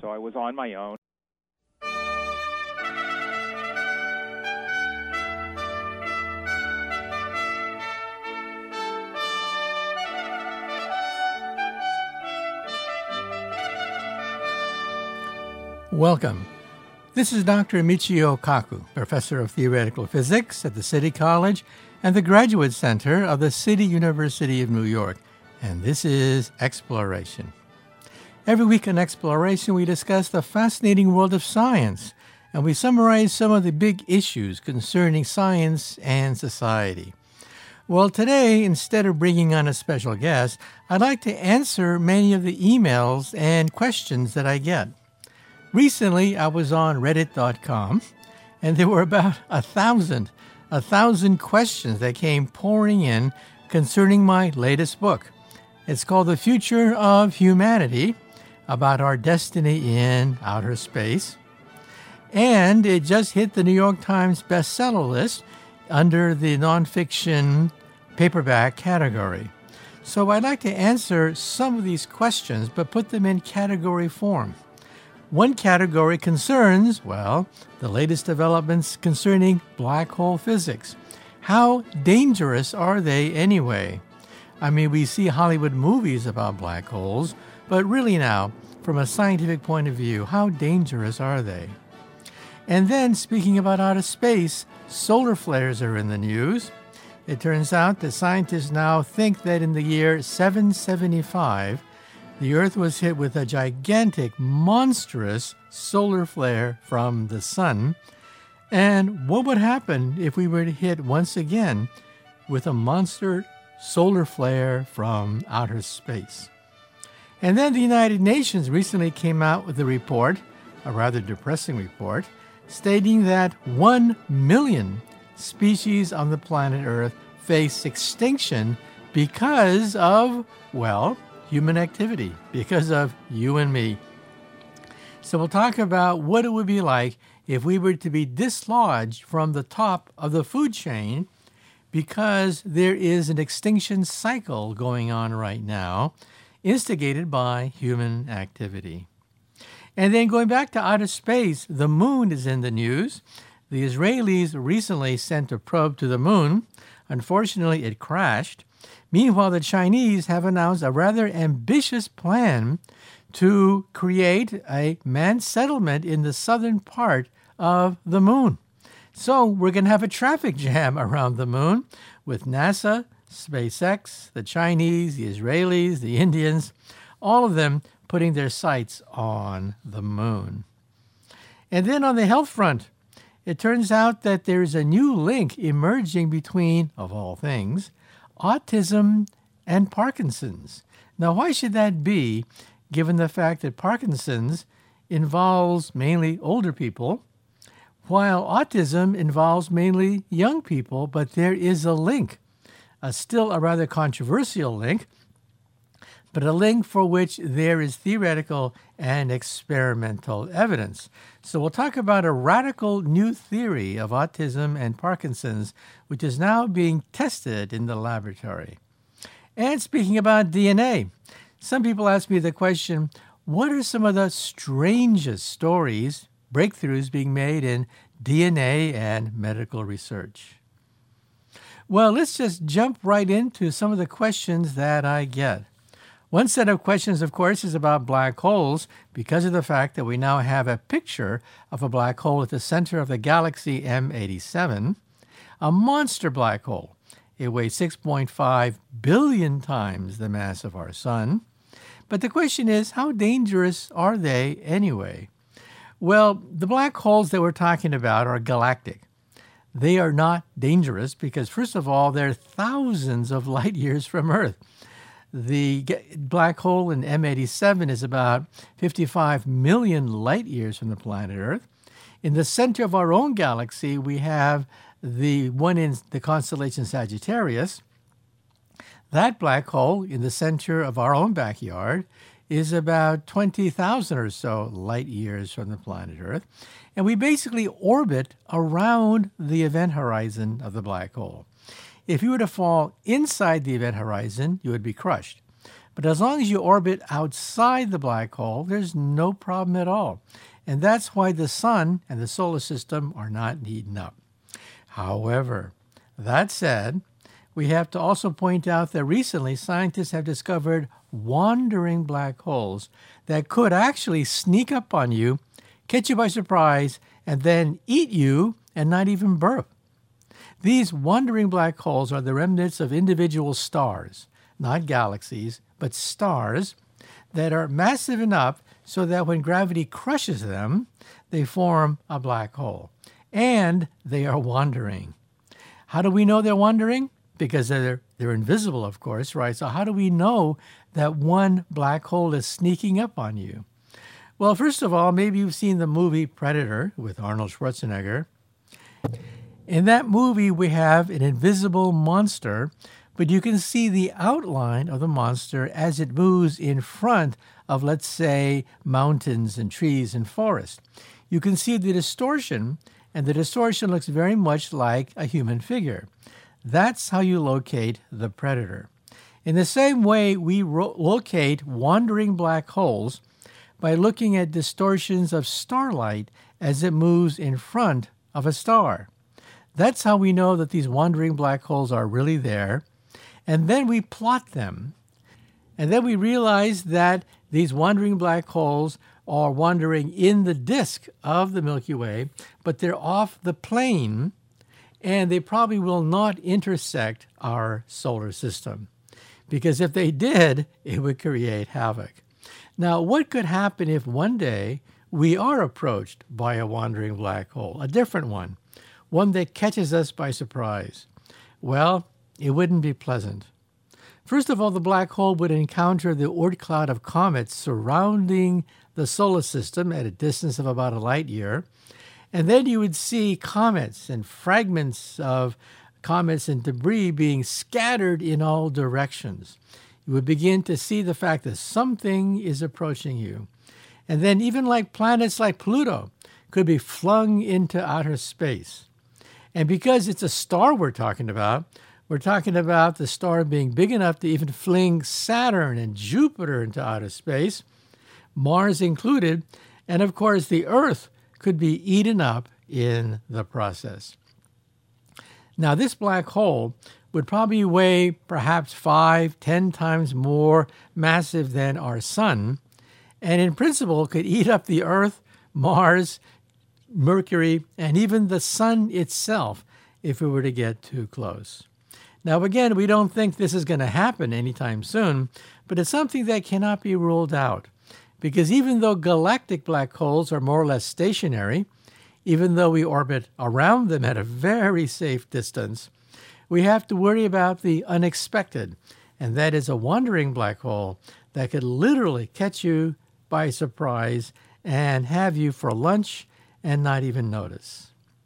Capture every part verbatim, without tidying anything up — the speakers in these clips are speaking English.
so I was on my own. Welcome. This is Doctor Michio Kaku, Professor of Theoretical Physics at the City College and the Graduate Center of the City University of New York, and this is Exploration. Every week in Exploration, we discuss the fascinating world of science, and we summarize some of the big issues concerning science and society. Well, today, instead of bringing on a special guest, I'd like to answer many of the emails and questions that I get. Recently, I was on reddit dot com, and there were about a thousand, a thousand questions that came pouring in concerning my latest book. It's called The Future of Humanity, about our destiny in outer space. And it just hit the New York Times bestseller list under the nonfiction paperback category. So I'd like to answer some of these questions, but put them in category form. One category concerns, well, the latest developments concerning black hole physics. How dangerous are they anyway? I mean, we see Hollywood movies about black holes, but really now, from a scientific point of view, how dangerous are they? And then, speaking about outer space, solar flares are in the news. It turns out that scientists now think that in the year seven seventy-five, the Earth was hit with a gigantic, monstrous solar flare from the sun. And what would happen if we were to hit once again with a monster solar flare from outer space? And then the United Nations recently came out with a report, a rather depressing report, stating that one million species on the planet Earth face extinction because of, well, human activity, because of you and me. So we'll talk about what it would be like if we were to be dislodged from the top of the food chain because there is an extinction cycle going on right now, instigated by human activity. And then going back to outer space, the moon is in the news. The Israelis recently sent a probe to the moon. Unfortunately, it crashed. Meanwhile, the Chinese have announced a rather ambitious plan to create a manned settlement in the southern part of the moon. So we're going to have a traffic jam around the moon with NASA, SpaceX, the Chinese, the Israelis, the Indians, all of them putting their sights on the moon. And then on the health front, it turns out that there's a new link emerging between, of all things, autism and Parkinson's. Now, why should that be, given the fact that Parkinson's involves mainly older people, while autism involves mainly young people, but there is a link, a still a rather controversial link, but a link for which there is theoretical and experimental evidence. So we'll talk about a radical new theory of autism and Parkinson's, which is now being tested in the laboratory. And speaking about D N A, some people ask me the question, what are some of the strangest stories, breakthroughs being made in D N A and medical research? Well, let's just jump right into some of the questions that I get. One set of questions, of course, is about black holes because of the fact that we now have a picture of a black hole at the center of the galaxy M eighty-seven, a monster black hole. It weighs six point five billion times the mass of our sun. But the question is, how dangerous are they anyway? Well, the black holes that we're talking about are galactic. They are not dangerous because, first of all, they're thousands of light years from Earth. The black hole in M eighty-seven is about fifty-five million light years from the planet Earth. In the center of our own galaxy, we have the one in the constellation Sagittarius. That black hole in the center of our own backyard is about twenty thousand or so light years from the planet Earth. And we basically orbit around the event horizon of the black hole. If you were to fall inside the event horizon, you would be crushed. But as long as you orbit outside the black hole, there's no problem at all. And that's why the sun and the solar system are not heating up. However, that said, we have to also point out that recently scientists have discovered wandering black holes that could actually sneak up on you, catch you by surprise, and then eat you and not even burp. These wandering black holes are the remnants of individual stars, not galaxies, but stars that are massive enough so that when gravity crushes them, they form a black hole. And they are wandering. How do we know they're wandering? Because they're, they're invisible, of course, right? So how do we know that one black hole is sneaking up on you? Well, first of all, maybe you've seen the movie Predator with Arnold Schwarzenegger. In that movie, we have an invisible monster, but you can see the outline of the monster as it moves in front of, let's say, mountains and trees and forests. You can see the distortion, and the distortion looks very much like a human figure. That's how you locate the predator. In the same way, we ro- locate wandering black holes by looking at distortions of starlight as it moves in front of a star. That's how we know that these wandering black holes are really there. And then we plot them. And then we realize that these wandering black holes are wandering in the disk of the Milky Way, but they're off the plane, and they probably will not intersect our solar system. Because if they did, it would create havoc. Now, what could happen if one day we are approached by a wandering black hole, a different one, one that catches us by surprise? Well, it wouldn't be pleasant. First of all, the black hole would encounter the Oort cloud of comets surrounding the solar system at a distance of about a light year. And then you would see comets and fragments of comets and debris being scattered in all directions. You would begin to see the fact that something is approaching you. And then even like planets like Pluto could be flung into outer space. And because it's a star we're talking about, we're talking about the star being big enough to even fling Saturn and Jupiter into outer space, Mars included, and of course the Earth could be eaten up in the process. Now, this black hole would probably weigh perhaps five, ten times more massive than our sun, and in principle could eat up the Earth, Mars, Mercury, and even the sun itself if we were to get too close. Now, again, we don't think this is going to happen anytime soon, but it's something that cannot be ruled out. Because even though galactic black holes are more or less stationary, even though we orbit around them at a very safe distance, we have to worry about the unexpected, and that is a wandering black hole that could literally catch you by surprise and have you for lunch and not even notice.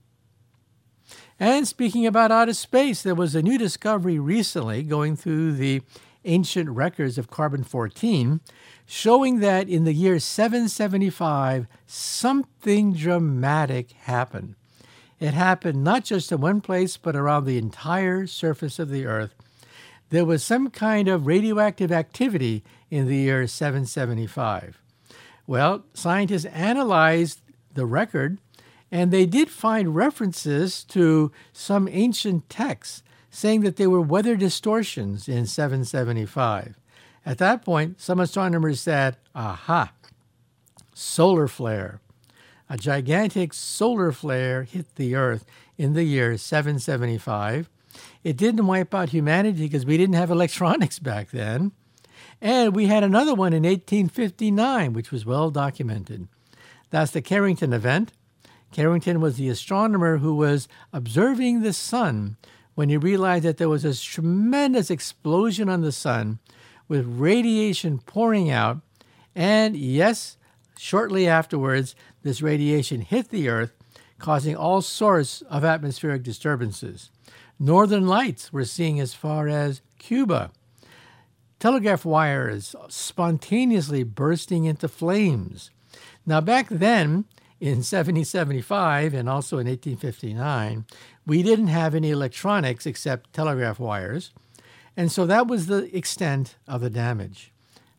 And speaking about outer space, there was a new discovery recently going through the ancient records of carbon fourteen, showing that in the year seven seventy-five, something dramatic happened. It happened not just in one place, but around the entire surface of the Earth. There was some kind of radioactive activity in the year seven seventy-five. Well, scientists analyzed the record, and they did find references to some ancient texts saying that there were weather distortions in seven seventy-five. At that point, some astronomers said, aha, solar flare. A gigantic solar flare hit the Earth in the year seven seventy-five. It didn't wipe out humanity because we didn't have electronics back then. And we had another one in eighteen fifty-nine, which was well documented. That's the Carrington event. Carrington was the astronomer who was observing the sun when he realized that there was this tremendous explosion on the sun with radiation pouring out. And yes, shortly afterwards, this radiation hit the Earth, causing all sorts of atmospheric disturbances. Northern lights were seen as far as Cuba. Telegraph wires spontaneously bursting into flames. Now, back then, in seventeen seventy-five and also in eighteen fifty-nine, we didn't have any electronics except telegraph wires. And so that was the extent of the damage.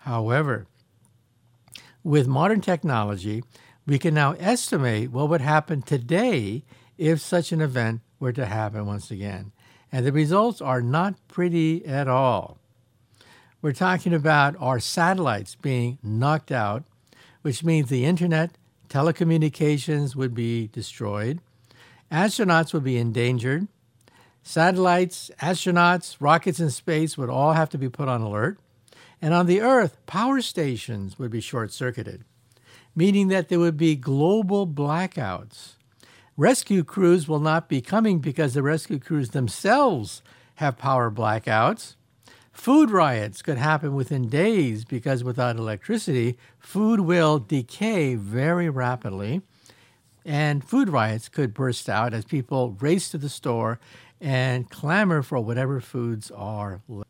However, with modern technology, we can now estimate what would happen today if such an event were to happen once again. And the results are not pretty at all. We're talking about our satellites being knocked out, which means the internet, telecommunications would be destroyed, astronauts would be endangered, satellites, astronauts, rockets in space would all have to be put on alert, and on the Earth, power stations would be short-circuited, meaning that there would be global blackouts. Rescue crews will not be coming because the rescue crews themselves have power blackouts. Food riots could happen within days because without electricity, food will decay very rapidly. And food riots could burst out as people race to the store and clamor for whatever foods are left.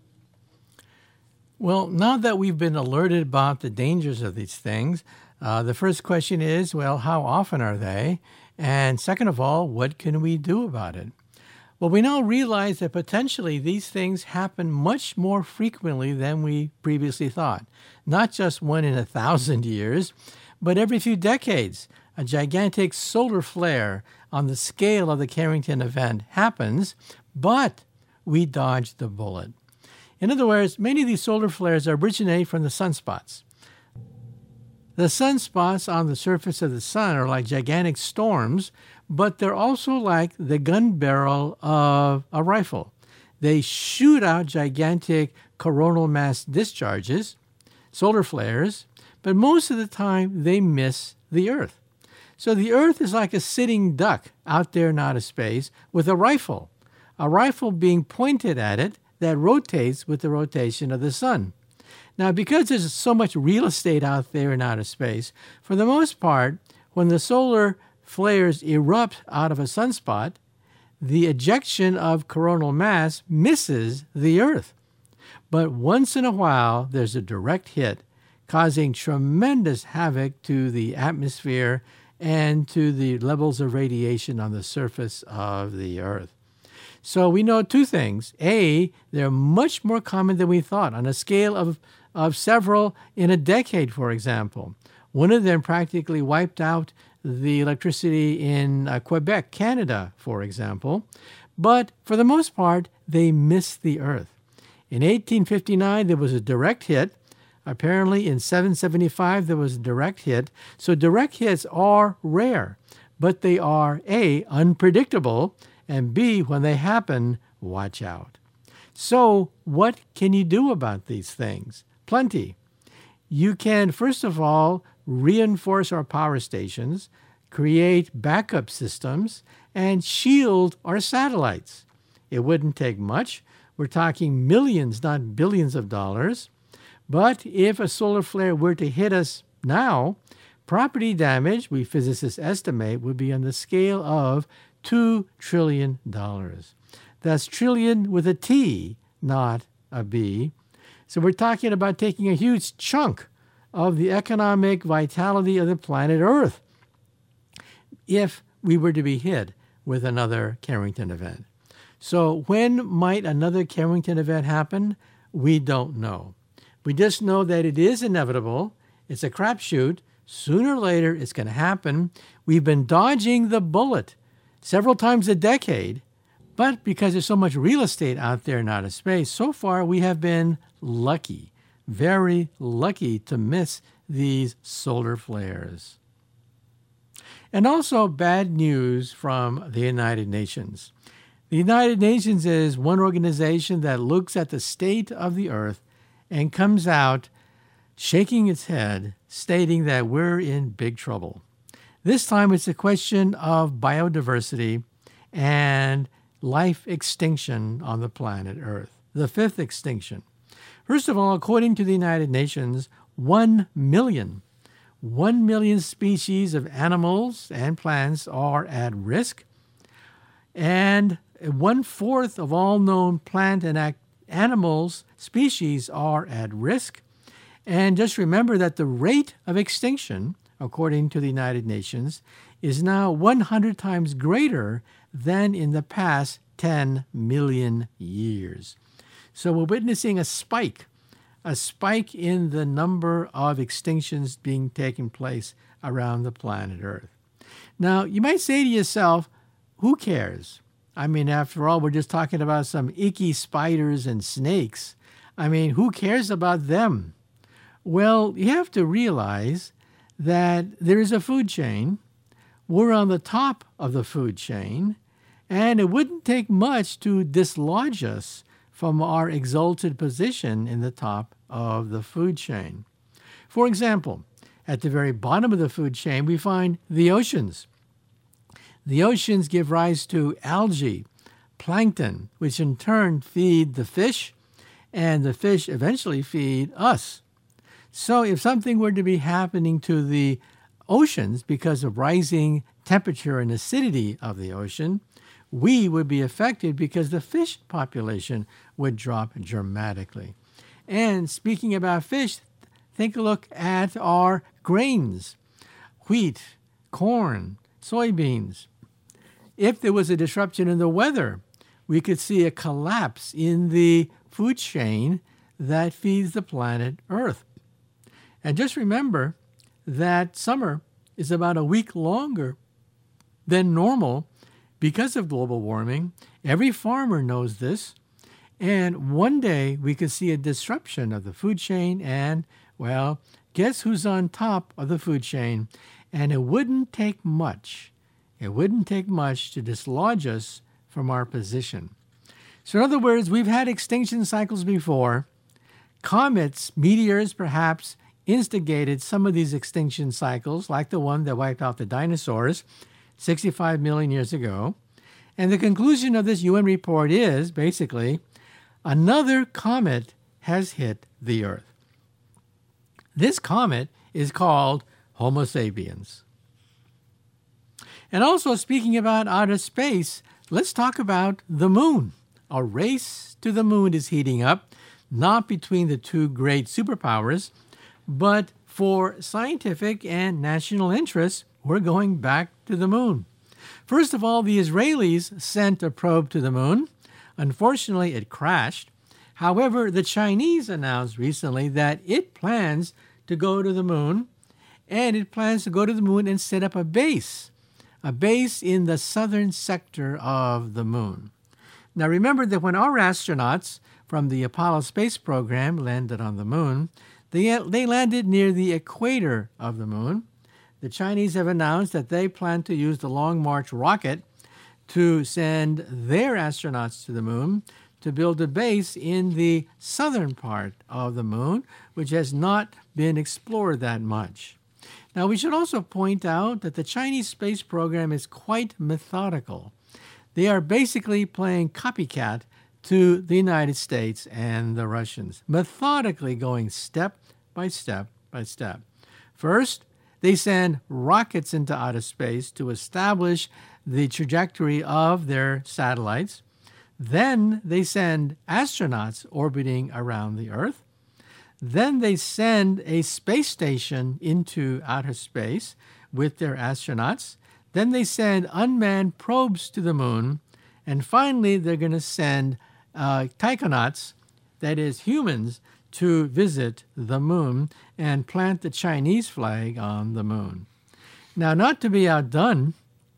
Well, now that we've been alerted about the dangers of these things, uh, the first question is, well, how often are they? And second of all, what can we do about it? Well, we now realize that potentially these things happen much more frequently than we previously thought. Not just one in a thousand years, but every few decades, a gigantic solar flare on the scale of the Carrington event happens, but we dodged the bullet. In other words, many of these solar flares originate from the sunspots. The sunspots on the surface of the sun are like gigantic storms, but they're also like the gun barrel of a rifle. They shoot out gigantic coronal mass discharges, solar flares, but most of the time they miss the Earth. So the Earth is like a sitting duck out there in outer space with a rifle, a rifle being pointed at it that rotates with the rotation of the sun. Now, because there's so much real estate out there in outer space, for the most part, when the solar flares erupt out of a sunspot, the ejection of coronal mass misses the Earth. But once in a while, there's a direct hit, causing tremendous havoc to the atmosphere and to the levels of radiation on the surface of the Earth. So we know two things. A, they're much more common than we thought, on a scale of, of several in a decade, for example. One of them practically wiped out the electricity in uh, Quebec, Canada, for example. But for the most part, they missed the Earth. In eighteen fifty-nine, there was a direct hit. Apparently, in seven seventy-five, there was a direct hit. So direct hits are rare, but they are, A, unpredictable, and B, when they happen, watch out. So what can you do about these things? Plenty. You can, first of all, reinforce our power stations, create backup systems, and shield our satellites. It wouldn't take much. We're talking millions, not billions of dollars. But if a solar flare were to hit us now, property damage, we physicists estimate, would be on the scale of two trillion dollars. That's trillion with a T, not a B. So we're talking about taking a huge chunk of the economic vitality of the planet Earth if we were to be hit with another Carrington event. So when might another Carrington event happen? We don't know. We just know that it is inevitable. It's a crapshoot. Sooner or later, it's going to happen. We've been dodging the bullet several times a decade, but because there's so much real estate out there in outer space, so far we have been lucky, very lucky to miss these solar flares. And also bad news from the United Nations. The United Nations is one organization that looks at the state of the Earth and comes out shaking its head, stating that we're in big trouble. This time it's a question of biodiversity and life extinction on the planet Earth, the fifth extinction. First of all, according to the United Nations, one million, one million species of animals and plants are at risk, and one-fourth of all known plant and ac- animals species are at risk. And just remember that the rate of extinction, according to the United Nations, is now one hundred times greater than in the past ten million years. So we're witnessing a spike a spike in the number of extinctions being taken place around the planet Earth. Now, you might say to yourself, who cares? I mean, after all, we're just talking about some icky spiders and snakes. I mean, who cares about them? Well, you have to realize that there is a food chain. We're on the top of the food chain, and it wouldn't take much to dislodge us from our exalted position in the top of the food chain. For example, at the very bottom of the food chain, we find the oceans. The oceans give rise to algae, plankton, which in turn feed the fish, and the fish eventually feed us. So if something were to be happening to the oceans because of rising temperature and acidity of the ocean, we would be affected because the fish population would drop dramatically. And speaking about fish, take a look at our grains, wheat, corn, soybeans. If there was a disruption in the weather, we could see a collapse in the food chain that feeds the planet Earth. And just remember that summer is about a week longer than normal because of global warming. Every farmer knows this. And one day we could see a disruption of the food chain and, well, guess who's on top of the food chain? And it wouldn't take much. It wouldn't take much to dislodge us from our position. So in other words, we've had extinction cycles before. Comets, meteors perhaps, instigated some of these extinction cycles, like the one that wiped out the dinosaurs sixty-five million years ago. And the conclusion of this U N report is, basically, another comet has hit the Earth. This comet is called Homo sapiens. And also, speaking about outer space, let's talk about the moon. A race to the moon is heating up, not between the two great superpowers, but for scientific and national interests, we're going back to the moon. First of all, the Israelis sent a probe to the moon. Unfortunately, it crashed. However, the Chinese announced recently that it plans to go to the moon, and it plans to go to the moon and set up a base, a base in the southern sector of the moon. Now, remember that when our astronauts from the Apollo space program landed on the moon, They, they landed near the equator of the moon. The Chinese have announced that they plan to use the Long March rocket to send their astronauts to the moon to build a base in the southern part of the moon, which has not been explored that much. Now, we should also point out that the Chinese space program is quite methodical. They are basically playing copycat to the United States and the Russians, methodically going step by step by step. First, they send rockets into outer space to establish the trajectory of their satellites. Then they send astronauts orbiting around the Earth. Then they send a space station into outer space with their astronauts. Then they send unmanned probes to the moon. And finally, they're going to send uh, taikonauts, that is humans, to visit the moon and plant the Chinese flag on the moon. Now, not to be outdone,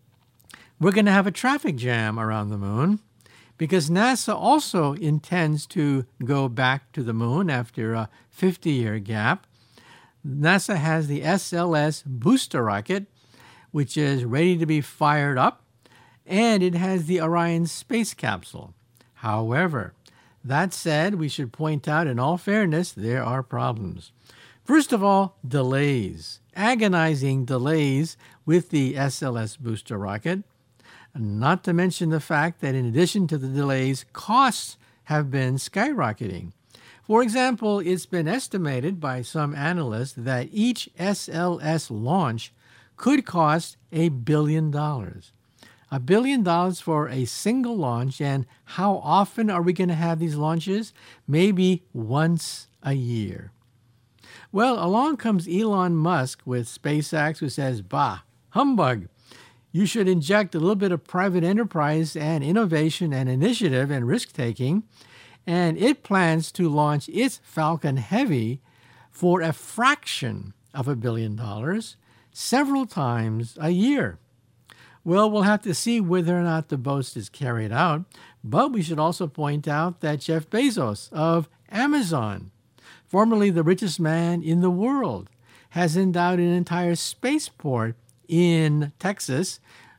we're going to have a traffic jam around the moon because NASA also intends to go back to the moon after a fifty-year gap. NASA has the S L S booster rocket, which is ready to be fired up, and it has the Orion space capsule. However, that said, we should point out, in all fairness, there are problems. First of all, delays, agonizing delays with the S L S booster rocket, not to mention the fact that in addition to the delays, costs have been skyrocketing. For example, it's been estimated by some analysts that each S L S launch could cost a billion dollars. A billion dollars for a single launch, and how often are we going to have these launches? Maybe once a year. Well, along comes Elon Musk with SpaceX, who says, bah, humbug. You should inject a little bit of private enterprise and innovation and initiative and risk-taking, and it plans to launch its Falcon Heavy for a fraction of a billion dollars several times a year. Well, we'll have to see whether or not the boast is carried out, but we should also point out that Jeff Bezos of Amazon, formerly the richest man in the world, has endowed an entire spaceport in Texas,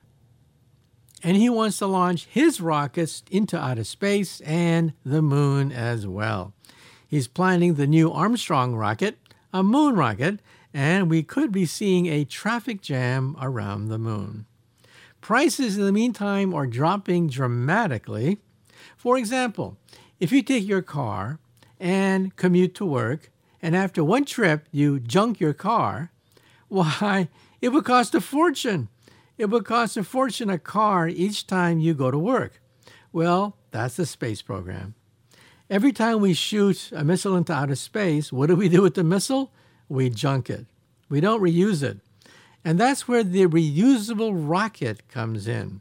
and he wants to launch his rockets into outer space and the moon as well. He's planning the new Armstrong rocket, a moon rocket, and we could be seeing a traffic jam around the moon. Prices in the meantime are dropping dramatically. For example, if you take your car and commute to work, and after one trip you junk your car, why, it would cost a fortune. It would cost a fortune a car each time you go to work. Well, that's the space program. Every time we shoot a missile into outer space, what do we do with the missile? We junk it. We don't reuse it. And that's where the reusable rocket comes in.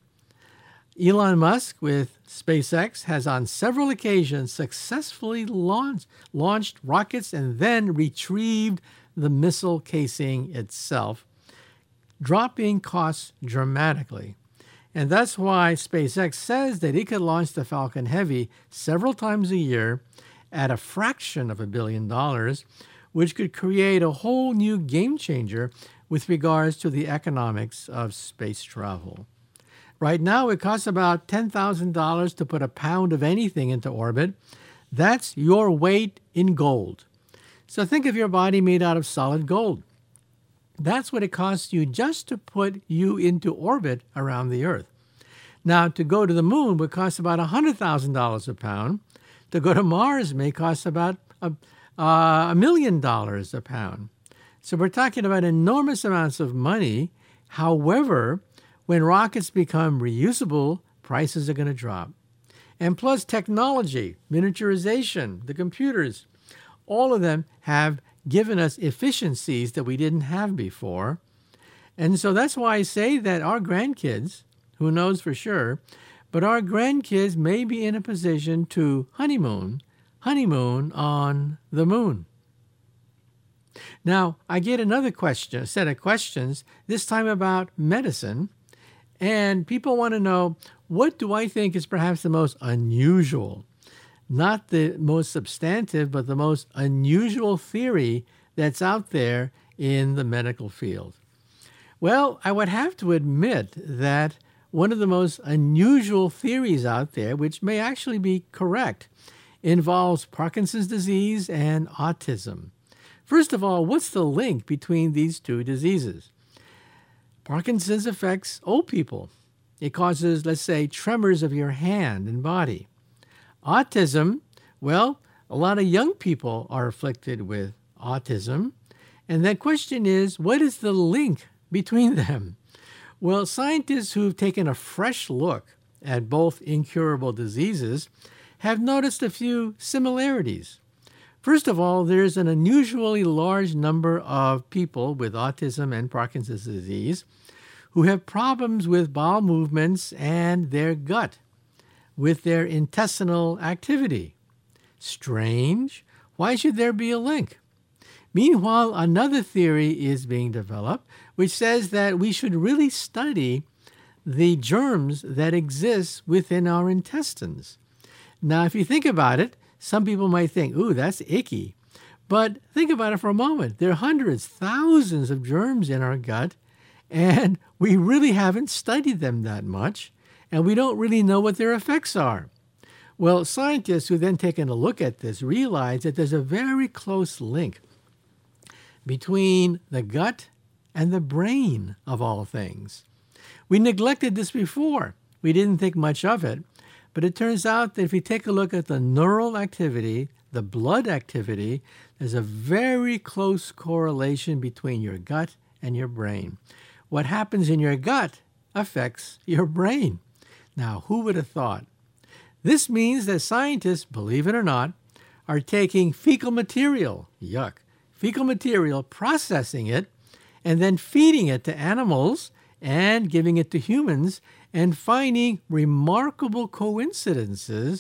Elon Musk with SpaceX has on several occasions successfully launched, launched rockets and then retrieved the missile casing itself, dropping costs dramatically. And that's why SpaceX says that it could launch the Falcon Heavy several times a year at a fraction of a billion dollars, which could create a whole new game changer with regards to the economics of space travel. Right now, it costs about ten thousand dollars to put a pound of anything into orbit. That's your weight in gold. So think of your body made out of solid gold. That's what it costs you just to put you into orbit around the Earth. Now, to go to the moon would cost about one hundred thousand dollars a pound. To go to Mars may cost about a, uh, a million dollars a pound. So we're talking about enormous amounts of money. However, when rockets become reusable, prices are going to drop. And plus technology, miniaturization, the computers, all of them have given us efficiencies that we didn't have before. And so that's why I say that our grandkids, who knows for sure, but our grandkids may be in a position to honeymoon, honeymoon on the moon. Now, I get another question, a set of questions, this time about medicine, and people want to know, what do I think is perhaps the most unusual, not the most substantive, but the most unusual theory that's out there in the medical field? Well, I would have to admit that one of the most unusual theories out there, which may actually be correct, involves Parkinson's disease and autism. First of all, what's the link between these two diseases? Parkinson's affects old people. It causes, let's say, tremors of your hand and body. Autism, well, a lot of young people are afflicted with autism. And the question is, what is the link between them? Well, scientists who've taken a fresh look at both incurable diseases have noticed a few similarities. First of all, there's an unusually large number of people with autism and Parkinson's disease who have problems with bowel movements and their gut, with their intestinal activity. Strange. Why should there be a link? Meanwhile, another theory is being developed, which says that we should really study the germs that exist within our intestines. Now, if you think about it, some people might think, ooh, that's icky. But think about it for a moment. There are hundreds, thousands of germs in our gut, and we really haven't studied them that much, and we don't really know what their effects are. Well, scientists who then taken a look at this realize that there's a very close link between the gut and the brain, of all things. We neglected this before. We didn't think much of it. But it turns out that if we take a look at the neural activity, the blood activity, there's a very close correlation between your gut and your brain. What happens in your gut affects your brain. Now, who would have thought? This means that scientists, believe it or not, are taking fecal material, yuck, fecal material, processing it, and then feeding it to animals and giving it to humans, and finding remarkable coincidences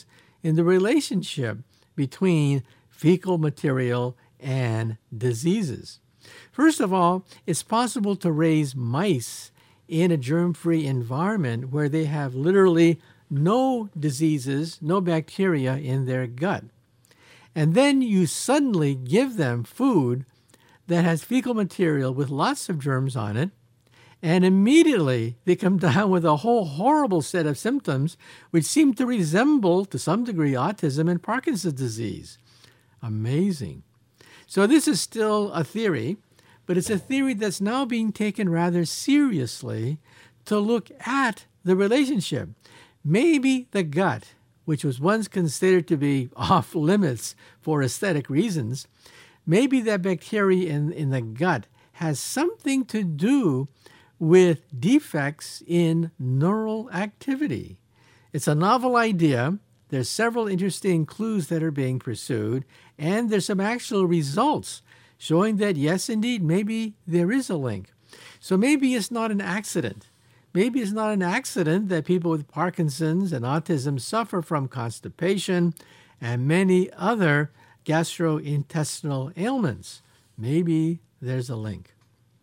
in the relationship between fecal material and diseases. First of all, it's possible to raise mice in a germ-free environment where they have literally no diseases, no bacteria in their gut. And then you suddenly give them food that has fecal material with lots of germs on it, and immediately they come down with a whole horrible set of symptoms which seem to resemble, to some degree, autism and Parkinson's disease. Amazing. So this is still a theory, but it's a theory that's now being taken rather seriously to look at the relationship. Maybe the gut, which was once considered to be off limits for aesthetic reasons, maybe that bacteria in, in the gut has something to do with defects in neural activity. It's a novel idea. There's several interesting clues that are being pursued, and there's some actual results showing that, yes, indeed, maybe there is a link. So maybe it's not an accident. Maybe it's not an accident that people with Parkinson's and autism suffer from constipation and many other gastrointestinal ailments. Maybe there's a link.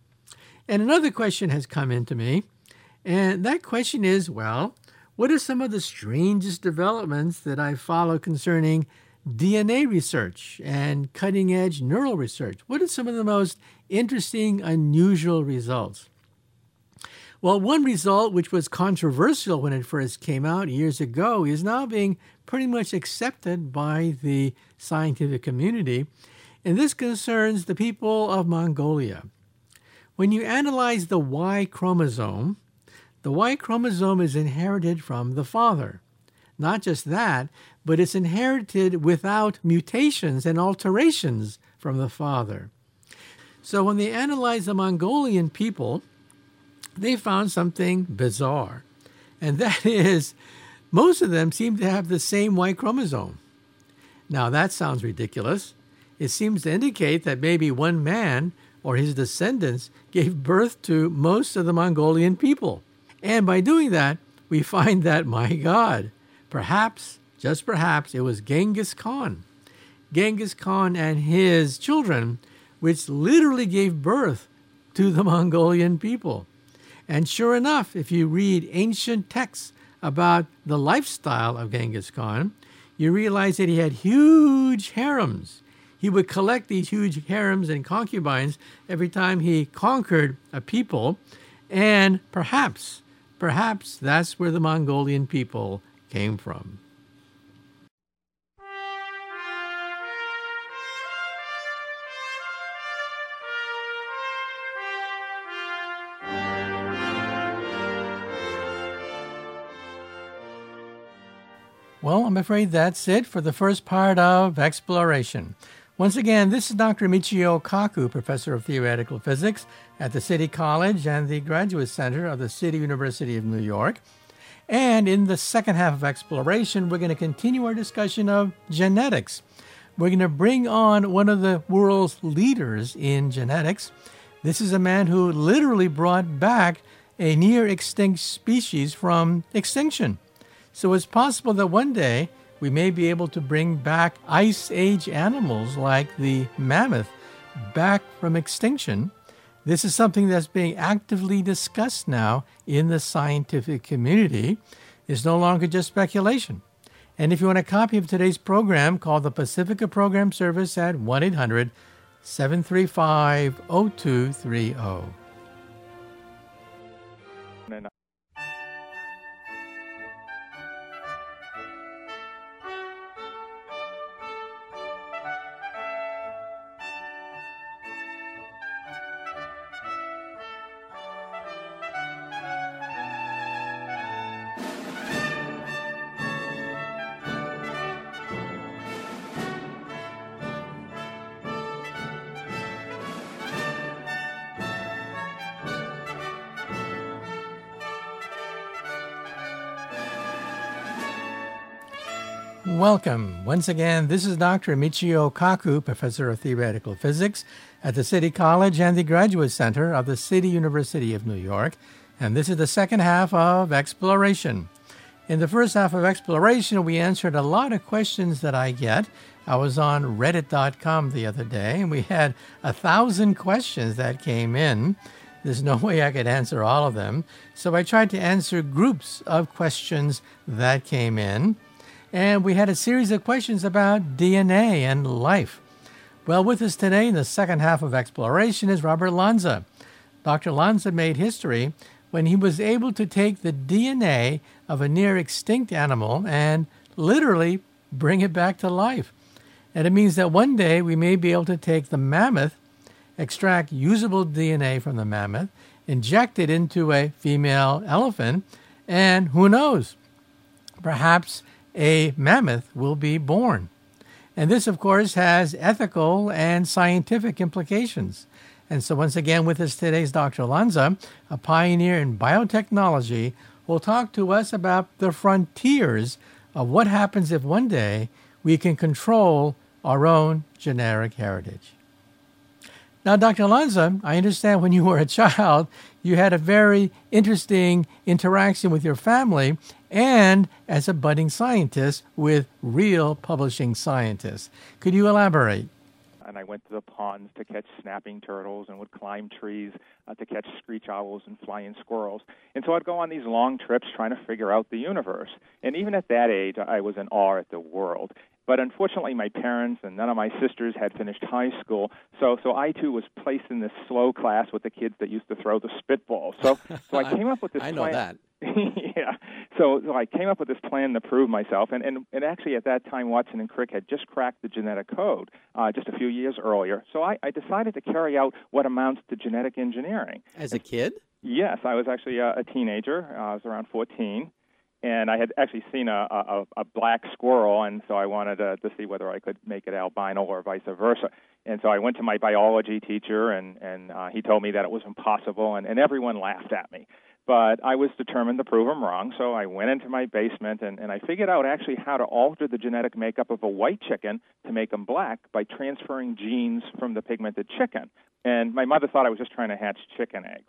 And another question has come into me, and that question is, well, what are some of the strangest developments that I follow concerning D N A research and cutting-edge neural research? What are some of the most interesting, unusual results? Well, one result, which was controversial when it first came out years ago, is now being pretty much accepted by the scientific community, and this concerns the people of Mongolia. When you analyze the Y chromosome, the Y chromosome is inherited from the father. Not just that, but it's inherited without mutations and alterations from the father. So when they analyzed the Mongolian people, they found something bizarre. And that is, most of them seem to have the same Y chromosome. Now that sounds ridiculous. It seems to indicate that maybe one man or his descendants gave birth to most of the Mongolian people. And by doing that, we find that, my God, perhaps, just perhaps, it was Genghis Khan. Genghis Khan and his children, which literally gave birth to the Mongolian people. And sure enough, if you read ancient texts about the lifestyle of Genghis Khan, you realize that he had huge harems. He would collect these huge harems and concubines every time he conquered a people, and perhaps, perhaps that's where the Mongolian people came from. Well, I'm afraid that's it for the first part of Exploration. Once again, this is Doctor Michio Kaku, Professor of Theoretical Physics at the City College and the Graduate Center of the City University of New York. And in the second half of Exploration, we're going to continue our discussion of genetics. We're going to bring on one of the world's leaders in genetics. This is a man who literally brought back a near-extinct species from extinction. So it's possible that one day we may be able to bring back Ice Age animals like the mammoth back from extinction. This is something that's being actively discussed now in the scientific community. It's no longer just speculation. And if you want a copy of today's program, call the Pacifica Program Service at one eight hundred seven three five zero two three zero. Welcome. Once again, this is Doctor Michio Kaku, Professor of Theoretical Physics at the City College and the Graduate Center of the City University of New York, and this is the second half of Exploration. In the first half of Exploration, we answered a lot of questions that I get. I was on reddit dot com the other day, and we had a thousand questions that came in. There's no way I could answer all of them. So I tried to answer groups of questions that came in. And we had a series of questions about D N A and life. Well, with us today in the second half of Exploration is Robert Lanza. Doctor Lanza made history when he was able to take the D N A of a near-extinct animal and literally bring it back to life. And it means that one day we may be able to take the mammoth, extract usable D N A from the mammoth, inject it into a female elephant, and who knows, perhaps a mammoth will be born. And this, of course, has ethical and scientific implications. And so once again with us today is Doctor Lanza, a pioneer in biotechnology, who will talk to us about the frontiers of what happens if one day we can control our own genetic heritage. Now, Doctor Lanza, I understand when you were a child, you had a very interesting interaction with your family and as a budding scientist with real publishing scientists. Could you elaborate? And I went to the ponds to catch snapping turtles and would climb trees uh, to catch screech owls and flying squirrels. And so I'd go on these long trips trying to figure out the universe. And even at that age, I was in awe at the world. But unfortunately, my parents and none of my sisters had finished high school, so so I, too, was placed in this slow class with the kids that used to throw the spitball. So so I came up with this I know plan. that. yeah. So, so I came up with this plan to prove myself. And, and, and actually, at that time, Watson and Crick had just cracked the genetic code uh, just a few years earlier. So I, I decided to carry out what amounts to genetic engineering. As a kid? Yes. I was actually a, a teenager. Uh, I was around fourteen. And I had actually seen a, a, a black squirrel, and so I wanted to, to see whether I could make it albino or vice versa. And so I went to my biology teacher, and, and uh, he told me that it was impossible, and, and everyone laughed at me. But I was determined to prove him wrong, so I went into my basement, and, and I figured out actually how to alter the genetic makeup of a white chicken to make him black by transferring genes from the pigmented chicken. And my mother thought I was just trying to hatch chicken eggs.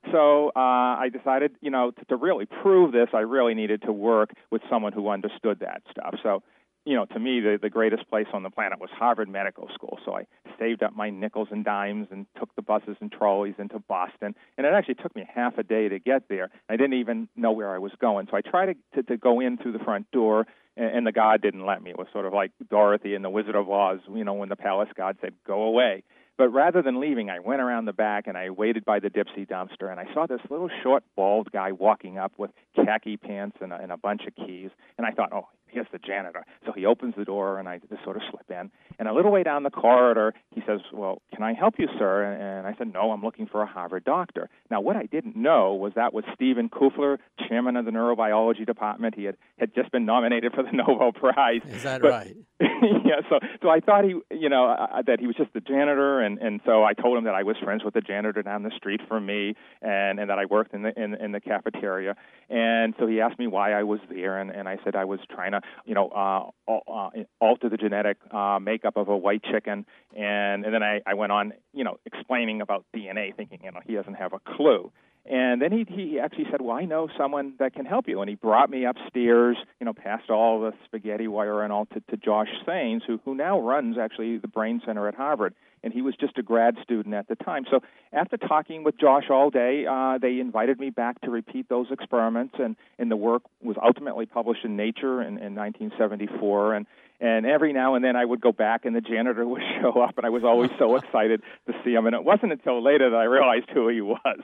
So uh, I decided, you know, to, to really prove this, I really needed to work with someone who understood that stuff. So, you know, to me, the, the greatest place on the planet was Harvard Medical School. So I saved up my nickels and dimes and took the buses and trolleys into Boston. And it actually took me half a day to get there. I didn't even know where I was going. So I tried to, to, to go in through the front door, and, and the guard didn't let me. It was sort of like Dorothy in The Wizard of Oz, you know, when the palace guard said, go away. But rather than leaving, I went around the back and I waited by the Dipsy dumpster, and I saw this little short, bald guy walking up with khaki pants and a, and a bunch of keys. And I thought, oh, here's the janitor. So he opens the door, and I just sort of slip in. And a little way down the corridor, he says, well, can I help you, sir? And I said, no, I'm looking for a Harvard doctor. Now, what I didn't know was that was Stephen Kufler, chairman of the neurobiology department. He had, had just been nominated for the Nobel Prize. Is that but, right? yeah, so so I thought he, you know, uh, that he was just the janitor, and, and so I told him that I was friends with the janitor down the street from me, and, and that I worked in the in, in the cafeteria. And so he asked me why I was there, and, and I said I was trying to, you know, uh, uh, alter the genetic uh, makeup of a white chicken, and, and then I, I went on, you know, explaining about D N A, thinking, you know, he doesn't have a clue. And then he he actually said, well, I know someone that can help you. And he brought me upstairs, you know, past all the spaghetti wire and all to, to Josh Sains, who, who now runs actually the Brain Center at Harvard. And he was just a grad student at the time. So after talking with Josh all day, uh, they invited me back to repeat those experiments. And, and the work was ultimately published in Nature in, in nineteen seventy-four. And And every now and then I would go back and the janitor would show up, and I was always so excited to see him. And it wasn't until later that I realized who he was.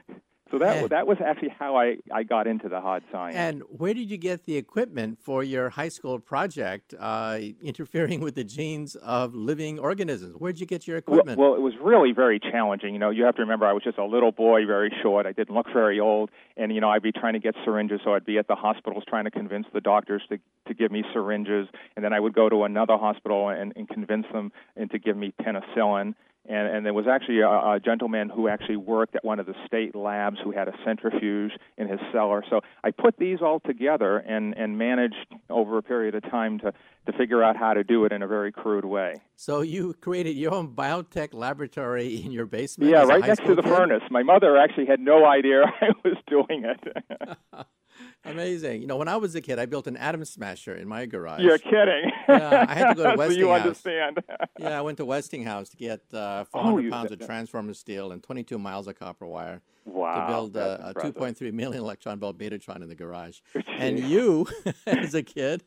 So that and, that was actually how I, I got into the hard science. And where did you get the equipment for your high school project uh, interfering with the genes of living organisms? Where did you get your equipment? Well, well, it was really very challenging. You know, you have to remember I was just a little boy, very short. I didn't look very old. And, you know, I'd be trying to get syringes, so I'd be at the hospitals trying to convince the doctors to, to give me syringes. And then I would go to another hospital and, and convince them and to give me penicillin. And, and there was actually a, a gentleman who actually worked at one of the state labs who had a centrifuge in his cellar. So I put these all together and, and managed over a period of time to, to figure out how to do it in a very crude way. So you created your own biotech laboratory in your basement? Yeah, as a right high next to school the kid? furnace. My mother actually had no idea I was doing it. Amazing. You know, when I was a kid, I built an atom smasher in my garage. You're kidding. Yeah, I had to go to So Westinghouse. you understand. Yeah, I went to Westinghouse to get uh, Oh, four hundred you, pounds that, of that, transformer steel and twenty-two miles of copper wire to wow, build that's a, a impressive. two point three million electron volt Betatron in the garage. And Jeez. you, as a kid,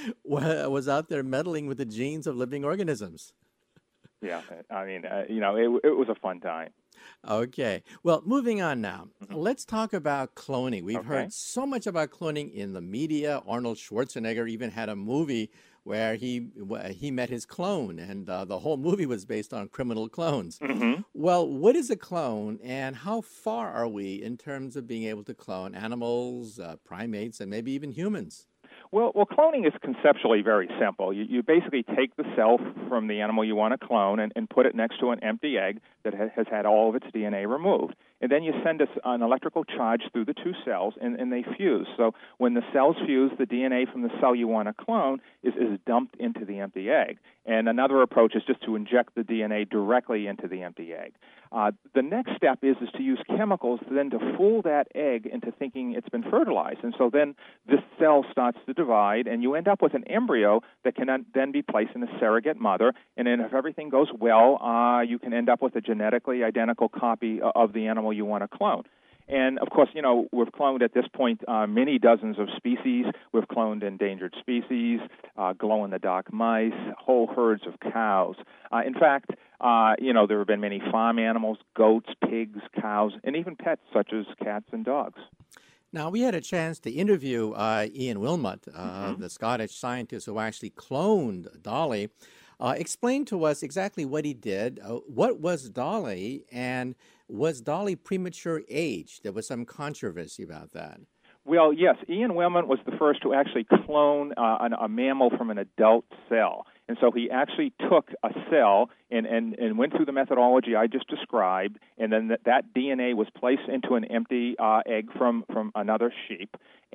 wa- was out there meddling with the genes of living organisms. Yeah, I mean, uh, you know, it, it was a fun time. Okay. Well, moving on now. Mhm. Let's talk about cloning. We've Okay. heard so much about cloning in the media. Arnold Schwarzenegger even had a movie where he wh- he met his clone, and uh, the whole movie was based on criminal clones. hmm Well, what is a clone, and how far are we in terms of being able to clone animals, uh, primates, and maybe even humans? Well, well, cloning is conceptually very simple. You, you basically take the cell from the animal you want to clone and, and put it next to an empty egg that ha- has had all of its D N A removed. And then you send us an electrical charge through the two cells, and, and they fuse. So when the cells fuse, the D N A from the cell you want to clone is, is dumped into the empty egg. And another approach is just to inject the D N A directly into the empty egg. Uh, the next step is, is to use chemicals then to fool that egg into thinking it's been fertilized. And so then this cell starts to divide, and you end up with an embryo that can then be placed in a surrogate mother. And then if everything goes well, uh, you can end up with a genetically identical copy of the animal you want to clone. And, of course, you know, we've cloned at this point uh, many dozens of species. We've cloned endangered species, uh, glow-in-the-dark mice, whole herds of cows. Uh, in fact, uh, you know, there have been many farm animals, goats, pigs, cows, and even pets such as cats and dogs. Now, we had a chance to interview uh, Ian Wilmot, uh, Mm-hmm. the Scottish scientist who actually cloned Dolly. Uh, explain to us exactly what he did. Uh, what was Dolly, and was Dolly premature age? There was some controversy about that. Well, yes, Ian Wilmot was the first to actually clone uh, an, a mammal from an adult cell. And so he actually took a cell and, and, and went through the methodology I just described, and then that, that D N A was placed into an empty uh, egg from, from another sheep.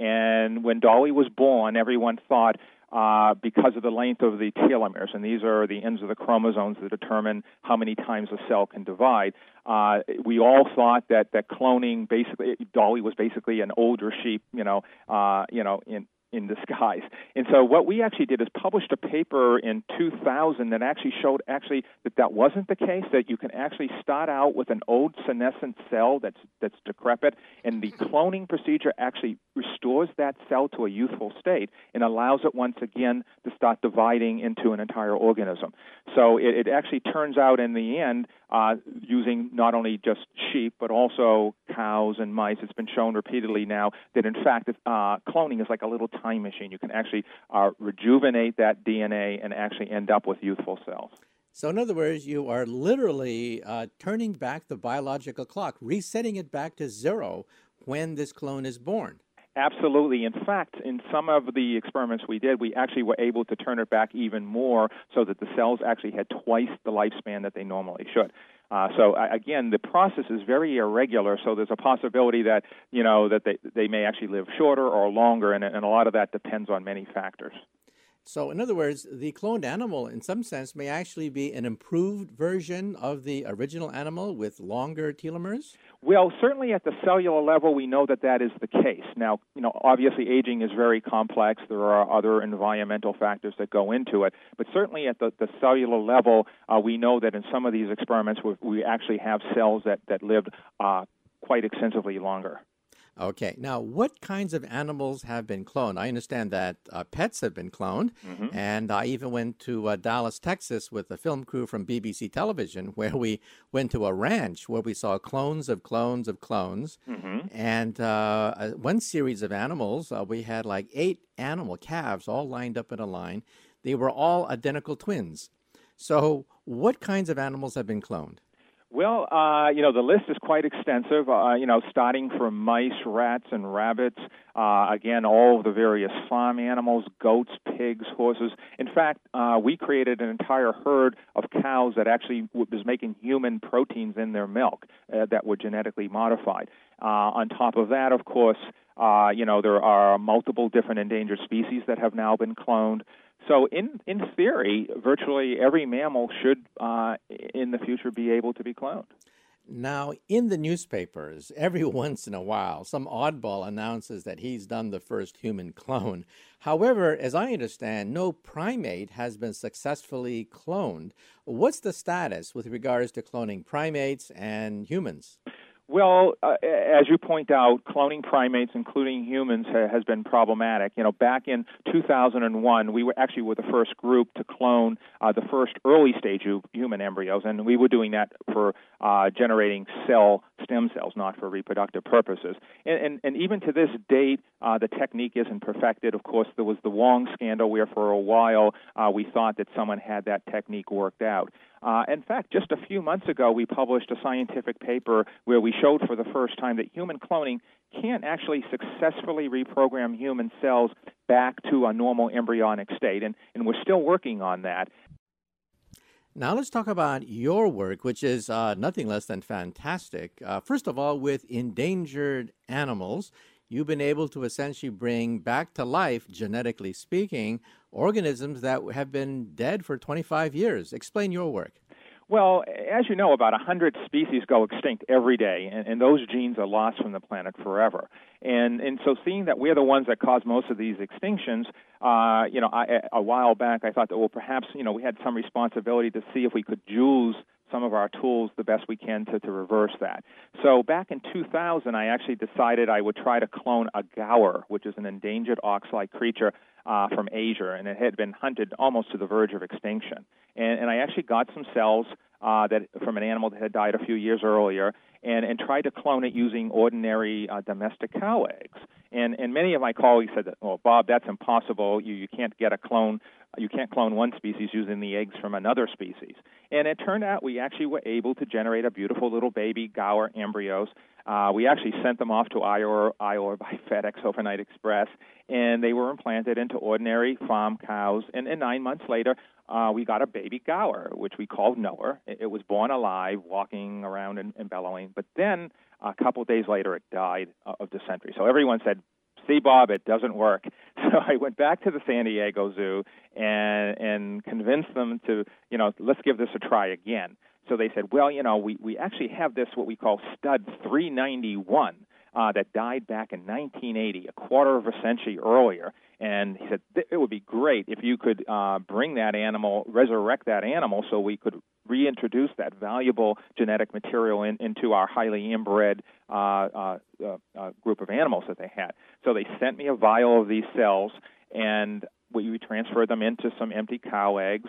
And when Dolly was born, everyone thought, uh, because of the length of the telomeres, and these are the ends of the chromosomes that determine how many times a cell can divide, uh, we all thought that, that cloning basically, Dolly was basically an older sheep, you know, uh, you know, in in disguise. And so what we actually did is published a paper in two thousand that actually showed actually that that wasn't the case, that you can actually start out with an old senescent cell that's that's decrepit, and the cloning procedure actually restores that cell to a youthful state and allows it once again to start dividing into an entire organism. So it, it actually turns out in the end, uh, using not only just sheep but also cows and mice, it's been shown repeatedly now that in fact uh, cloning is like a little time machine. You can actually uh, rejuvenate that D N A and actually end up with youthful cells. So, in other words, you are literally uh, turning back the biological clock, resetting it back to zero when this clone is born. Absolutely. In fact, in some of the experiments we did, we actually were able to turn it back even more so that the cells actually had twice the lifespan that they normally should. Uh, so uh, again, the process is very irregular. So there's a possibility that you know that they they may actually live shorter or longer, and, and a lot of that depends on many factors. So, in other words, the cloned animal, in some sense, may actually be an improved version of the original animal with longer telomeres? Well, certainly at the cellular level, we know that that is the case. Now, you know, obviously aging is very complex. There are other environmental factors that go into it. But certainly at the, the cellular level, uh, we know that in some of these experiments, we, we actually have cells that, that lived uh, quite extensively longer. Okay. Now, what kinds of animals have been cloned? I understand that uh, pets have been cloned, Mm-hmm. and I even went to uh, Dallas, Texas with a film crew from B B C Television where we went to a ranch where we saw clones of clones of clones. Mm-hmm. And uh, uh, one series of animals, uh, we had like eight animal calves all lined up in a line. They were all identical twins. So, what kinds of animals have been cloned? Well, uh, you know, the list is quite extensive, uh, you know, starting from mice, rats, and rabbits. Uh, again, all of the various farm animals, goats, pigs, horses. In fact, uh, we created an entire herd of cows that actually was making human proteins in their milk uh, that were genetically modified. Uh, on top of that, of course, uh, you know, there are multiple different endangered species that have now been cloned. So in, in theory, virtually every mammal should, uh, in the future, be able to be cloned. Now, in the newspapers, every once in a while, some oddball announces that he's done the first human clone. However, as I understand, no primate has been successfully cloned. What's the status with regards to cloning primates and humans? Well, uh, as you point out, cloning primates, including humans, ha- has been problematic. You know, back in two thousand one, we were actually were the first group to clone uh, the first early stage of human embryos, and we were doing that for uh, generating cell stem cells, not for reproductive purposes. And, and, and even to this date, uh, the technique isn't perfected. Of course, there was the Wong scandal where for a while uh, we thought that someone had that technique worked out. Uh, in fact, just a few months ago, we published a scientific paper where we showed for the first time that human cloning can't actually successfully reprogram human cells back to a normal embryonic state, and, and we're still working on that. Now let's talk about your work, which is uh, nothing less than fantastic. Uh, first of all, with endangered animals, you've been able to essentially bring back to life, genetically speaking, organisms that have been dead for twenty-five years. Explain your work. Well, as you know, about one hundred species go extinct every day, and, and those genes are lost from the planet forever. And and so seeing that we're the ones that cause most of these extinctions, uh, you know, I, a while back I thought that, well, perhaps, you know, we had some responsibility to see if we could use some of our tools the best we can to, to reverse that. So back in two thousand, I actually decided I would try to clone a gaur, which is an endangered ox-like creature uh, from Asia, and it had been hunted almost to the verge of extinction. And, and I actually got some cells uh, that from an animal that had died a few years earlier, and, and tried to clone it using ordinary uh, domestic cow eggs. And, and many of my colleagues said, that, "Well, Bob, that's impossible. You, you can't get a clone. You can't clone one species using the eggs from another species." And it turned out we actually were able to generate a beautiful little baby gaur embryos. Uh, we actually sent them off to Iowa, Iowa by FedEx Overnight Express, and they were implanted into ordinary farm cows. And, and nine months later, uh, we got a baby gaur, which we called Noah. It, it was born alive, walking around and, and bellowing. But then a couple days later, it died of dysentery. So everyone said, "See, Bob, it doesn't work." So I went back to the San Diego Zoo and and convinced them to, you know, let's give this a try again. So they said, well, you know, we, we actually have this, what we call stud three ninety-one, uh, that died back in nineteen eighty, a quarter of a century earlier. And he said, it would be great if you could uh, bring that animal, resurrect that animal, so we could reintroduce that valuable genetic material in, into our highly inbred uh, uh, uh, uh, group of animals that they had. So they sent me a vial of these cells, and we transferred them into some empty cow eggs,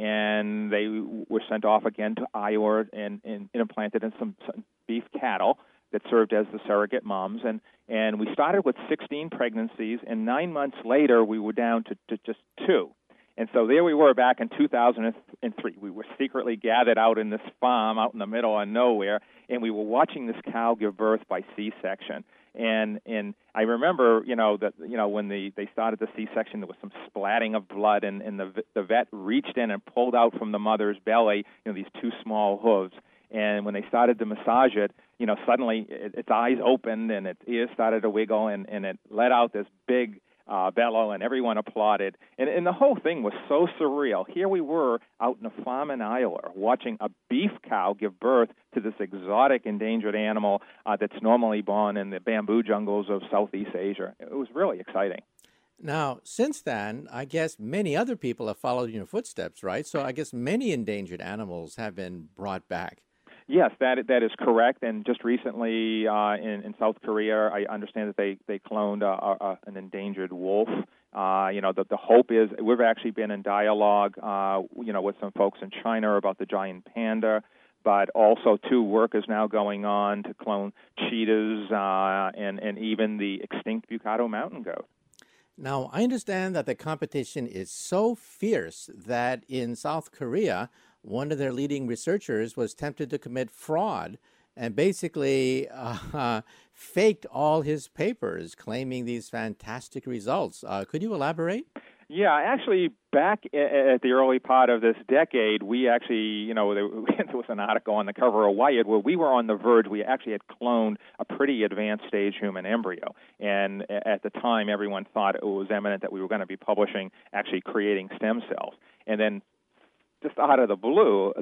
and they were sent off again to Iowa and, and implanted in some, some beef cattle that served as the surrogate moms. And, and we started with sixteen pregnancies, and nine months later we were down to, to just two. And so there we were back in two thousand three. We were secretly gathered out in this farm out in the middle of nowhere, and we were watching this cow give birth by C-section. And and I remember, you know, that you know when the they started the C-section, there was some splatting of blood, and, and the the vet reached in and pulled out from the mother's belly, you know, these two small hooves. And when they started to massage it, you know, suddenly it, its eyes opened and its ears started to wiggle, and, and it let out this big uh, bellow, and everyone applauded. And, and the whole thing was so surreal. Here we were out in a farm in Iowa watching a beef cow give birth to this exotic endangered animal uh, that's normally born in the bamboo jungles of Southeast Asia. It was really exciting. Now, since then, I guess many other people have followed in your footsteps, right? So I guess many endangered animals have been brought back. Yes, that that is correct. And just recently uh, in, in South Korea, I understand that they, they cloned a, a, an endangered wolf. Uh, you know, the, the hope is we've actually been in dialogue, uh, you know, with some folks in China about the giant panda. But also, too, work is now going on to clone cheetahs uh, and, and even the extinct Bukato mountain goat. Now, I understand that the competition is so fierce that in South Korea, one of their leading researchers was tempted to commit fraud and basically uh, faked all his papers, claiming these fantastic results. Uh, could you elaborate? Yeah, actually, back at the early part of this decade, we actually, you know, there was an article on the cover of Wired where we were on the verge. We actually had cloned a pretty advanced stage human embryo. And at the time, everyone thought it was eminent that we were going to be publishing, actually creating stem cells. And then just out of the blue, this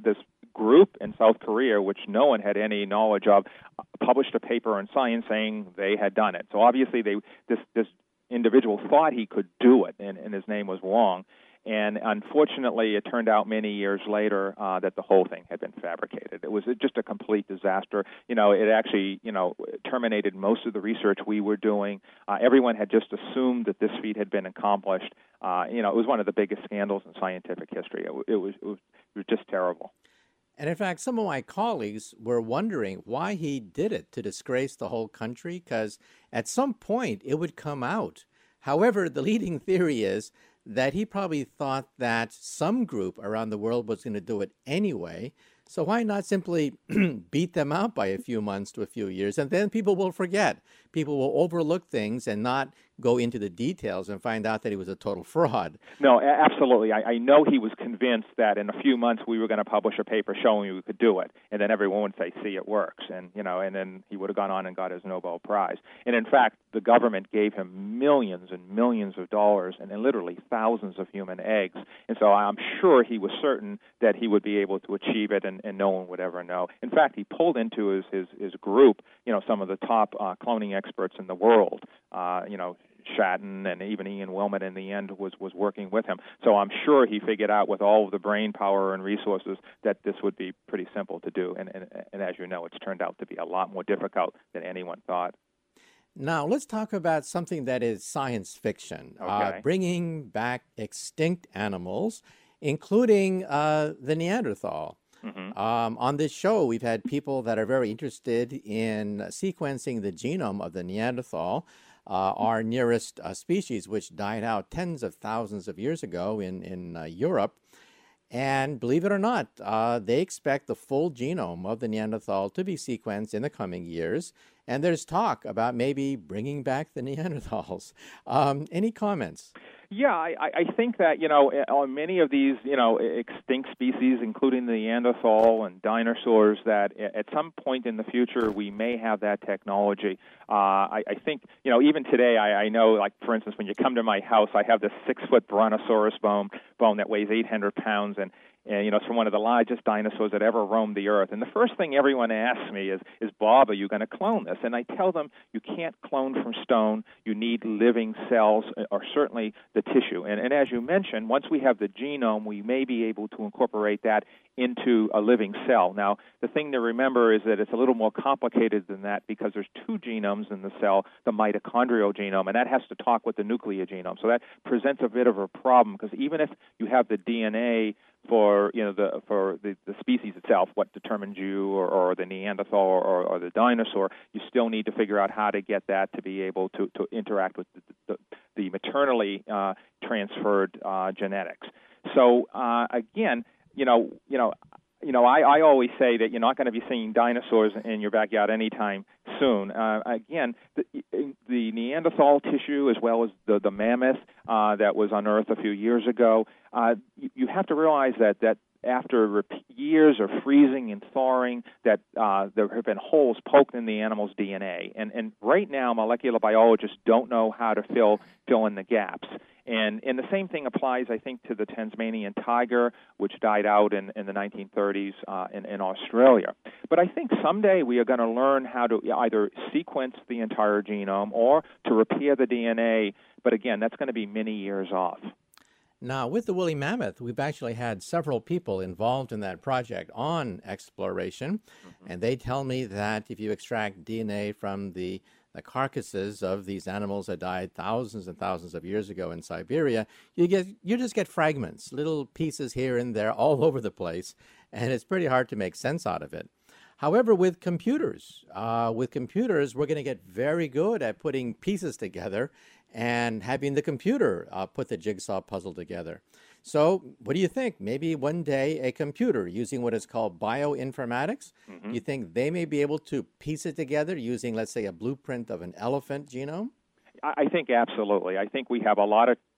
group in South Korea, which no one had any knowledge of, published a paper in Science saying they had done it. So obviously, they this this individual thought he could do it, and, and his name was Wong. And unfortunately, it turned out many years later uh, that the whole thing had been fabricated. It was just a complete disaster. You know, it actually, you know, terminated most of the research we were doing. Uh, everyone had just assumed that this feat had been accomplished. Uh, you know, it was one of the biggest scandals in scientific history. It, it, was, it, was, it was just terrible. And in fact, some of my colleagues were wondering why he did it to disgrace the whole country, because at some point it would come out. However, the leading theory is that he probably thought that some group around the world was going to do it anyway. So why not simply beat them out by a few months to a few years, and then people will forget. People will overlook things and not go into the details and find out that he was a total fraud. No, absolutely. I, I know he was convinced that in a few months we were going to publish a paper showing we could do it, and then everyone would say, "See, it works," and you know, and then he would have gone on and got his Nobel Prize. And in fact, the government gave him millions and millions of dollars, and then literally thousands of human eggs. And so I'm sure he was certain that he would be able to achieve it, and, and no one would ever know. In fact, he pulled into his his, his group, you know, some of the top uh, cloning experts in the world, uh, you know. Shatton and even Ian Wilmot in the end was, was working with him. So I'm sure he figured out with all of the brain power and resources that this would be pretty simple to do. And, and, and as you know, it's turned out to be a lot more difficult than anyone thought. Now, let's talk about something that is science fiction, okay. uh, bringing back extinct animals, including uh, the Neanderthal. Mm-hmm. Um, on this show, we've had people that are very interested in sequencing the genome of the Neanderthal. Uh, our nearest uh, species, which died out tens of thousands of years ago in, in uh, Europe. And believe it or not, uh, they expect the full genome of the Neanderthal to be sequenced in the coming years. And there's talk about maybe bringing back the Neanderthals. Um, any comments? Yeah, I, I think that, you know, on many of these, you know, extinct species, including the Neanderthal and dinosaurs, that at some point in the future we may have that technology. Uh, I, I think, you know, even today, I, I know, like, for instance, when you come to my house, I have this six-foot Brontosaurus bone, bone that weighs eight hundred pounds, and And, you know, it's from one of the largest dinosaurs that ever roamed the earth. And the first thing everyone asks me is, is Bob, are you going to clone this? And I tell them, you can't clone from stone. You need living cells, or certainly the tissue. And, and as you mentioned, once we have the genome, we may be able to incorporate that into a living cell. Now, the thing to remember is that it's a little more complicated than that, because there's two genomes in the cell, the mitochondrial genome, and that has to talk with the nuclear genome. So that presents a bit of a problem, because even if you have the D N A for, you know, the for the, the species itself, what determines you, or, or the Neanderthal or, or the dinosaur, you still need to figure out how to get that to be able to, to interact with the, the, the maternally uh, transferred uh, genetics. So uh, again, you know, you know, you know, I, I always say that you're not going to be seeing dinosaurs in your backyard anytime soon. Uh, again, the, the Neanderthal tissue, as well as the, the mammoth uh, that was unearthed a few years ago, uh, you, you have to realize that that after years of freezing and thawing, that uh, there have been holes poked in the animal's D N A. And, and right now, molecular biologists don't know how to fill fill in the gaps. And, and the same thing applies, I think, to the Tasmanian tiger, which died out in, in the nineteen thirties uh, in, in Australia. But I think someday we are going to learn how to either sequence the entire genome or to repair the D N A. But again, that's going to be many years off. Now, with the woolly mammoth, we've actually had several people involved in that project on exploration, mm-hmm. and they tell me that if you extract D N A from the, the carcasses of these animals that died thousands and thousands of years ago in Siberia, you get you just get fragments, little pieces here and there all over the place, and it's pretty hard to make sense out of it. However, with computers, uh, with computers, we're going to get very good at putting pieces together and having the computer uh, put the jigsaw puzzle together. So what do you think? Maybe one day a computer using what is called bioinformatics, mm-hmm. you think they may be able to piece it together using, let's say, a blueprint of an elephant genome? I think absolutely. I think we have a lot of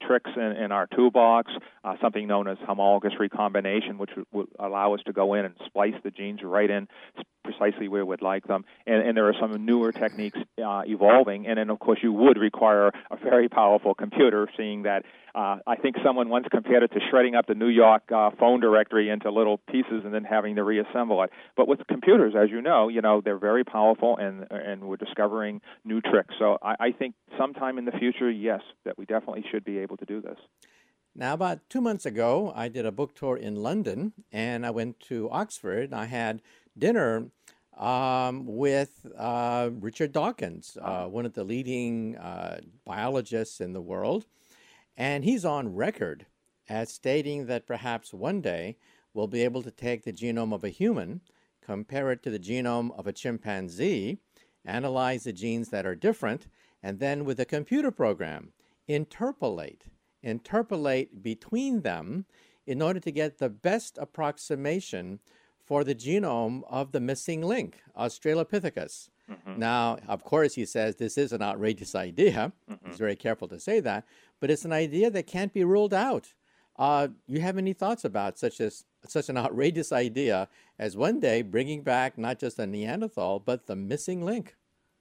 tricks in, in our toolbox, uh, something known as homologous recombination, which would, would allow us to go in and splice the genes right in precisely where we'd like them. And, and there are some newer techniques uh, evolving. And then, of course, you would require a very powerful computer, seeing that uh, I think someone once compared it to shredding up the New York uh, phone directory into little pieces and then having to reassemble it. But with computers, as you know, you know, they're very powerful, and and we're discovering new tricks. So I, I think sometime in the future, yes, that we definitely should be able to do this. Now, about two months ago, I did a book tour in London, and I went to Oxford. I had dinner um, with uh, Richard Dawkins, uh, one of the leading uh, biologists in the world. And he's on record as stating that perhaps one day we'll be able to take the genome of a human, compare it to the genome of a chimpanzee, analyze the genes that are different, and then with a computer program, interpolate, interpolate between them in order to get the best approximation for the genome of the missing link, Australopithecus. Mm-hmm. Now, of course, he says this is an outrageous idea. Mm-hmm. He's very careful to say that, but it's an idea that can't be ruled out. Uh, you have any thoughts about such as such an outrageous idea as one day bringing back not just a Neanderthal, but the missing link?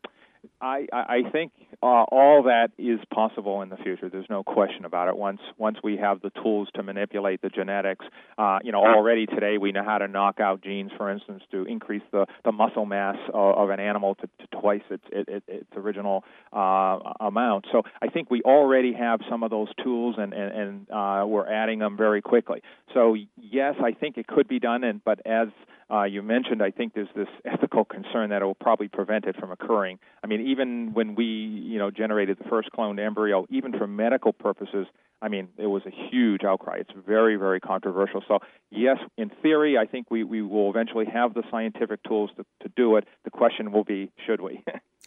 I, I think uh, all that is possible in the future. There's no question about it. Once once we have the tools to manipulate the genetics, uh, you know, already today we know how to knock out genes, for instance, to increase the, the muscle mass of, of an animal to, to twice its it, it, its original uh, amount. So I think we already have some of those tools, and and, and uh, we're adding them very quickly. So yes, I think it could be done, and but as Uh, you mentioned, I think there's this ethical concern that it will probably prevent it from occurring. I mean, even when we, you know, generated the first cloned embryo, even for medical purposes, I mean, it was a huge outcry. It's very, very controversial. So, yes, in theory, I think we, we will eventually have the scientific tools to, to do it. The question will be, should we?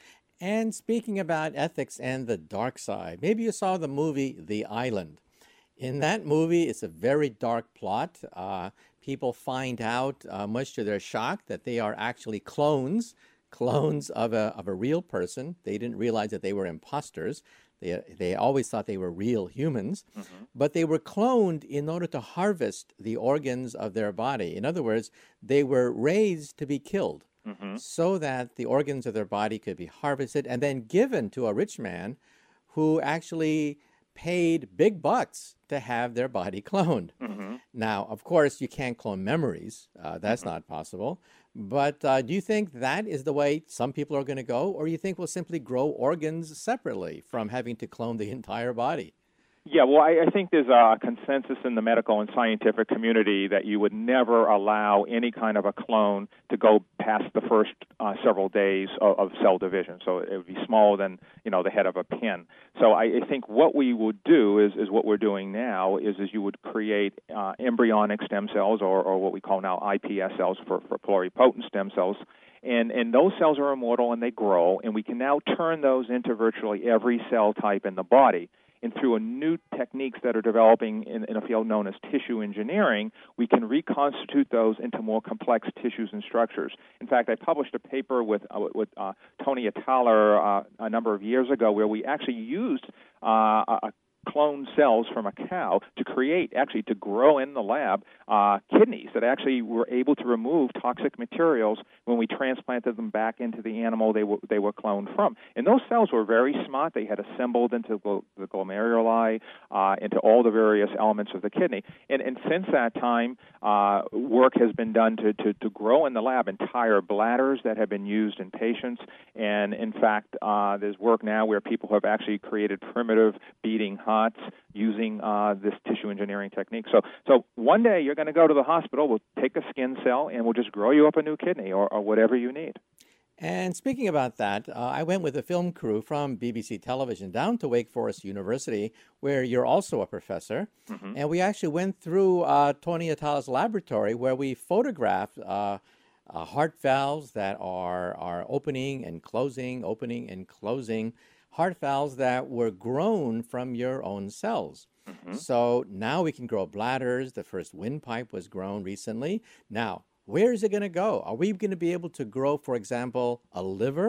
And speaking about ethics and the dark side, maybe you saw the movie The Island. In that movie, it's a very dark plot. Uh, people find out, uh, much to their shock, that they are actually clones, clones of a, of a real person. They didn't realize that they were imposters. They, they always thought they were real humans, mm-hmm. but they were cloned in order to harvest the organs of their body. In other words, they were raised to be killed, mm-hmm. so that the organs of their body could be harvested and then given to a rich man who actually paid big bucks to have their body cloned. Mm-hmm. Now, of course, you can't clone memories. Uh, that's mm-hmm. not possible. But uh, do you think that is the way some people are going to go, or do you think we'll simply grow organs separately from having to clone the entire body? Yeah, well, I, I think there's a consensus in the medical and scientific community that you would never allow any kind of a clone to go past the first uh, several days of, of cell division. So it would be smaller than, you know, the head of a pin. So I, I think what we would do is, is what we're doing now is, is you would create uh, embryonic stem cells, or, or what we call now I P S cells for, for pluripotent stem cells. And, and those cells are immortal and they grow, and we can now turn those into virtually every cell type in the body. And through a new techniques that are developing in, in a field known as tissue engineering, we can reconstitute those into more complex tissues and structures. In fact, I published a paper with uh, with uh, Tony Ataller uh, a number of years ago where we actually used uh, a clone cells from a cow to create, actually to grow in the lab, uh, kidneys that actually were able to remove toxic materials when we transplanted them back into the animal they were, they were cloned from. And those cells were very smart. They had assembled into the glomeruli, uh, into all the various elements of the kidney. And, and since that time, uh, work has been done to, to, to grow in the lab entire bladders that have been used in patients. And in fact, uh, there's work now where people have actually created primitive beating hearts using uh, this tissue engineering technique. So so one day you're going to go to the hospital, we'll take a skin cell, and we'll just grow you up a new kidney or, or whatever you need. And speaking about that, uh, I went with a film crew from B B C Television down to Wake Forest University, where you're also a professor. Mm-hmm. And we actually went through uh, Tony Ataller's laboratory, where we photographed uh, uh, heart valves that are, are opening and closing, opening and closing, heart valves that were grown from your own cells. Mm-hmm. So now we can grow bladders. The first windpipe was grown recently. Now, where is it going to go? Are we going to be able to grow, for example, a liver?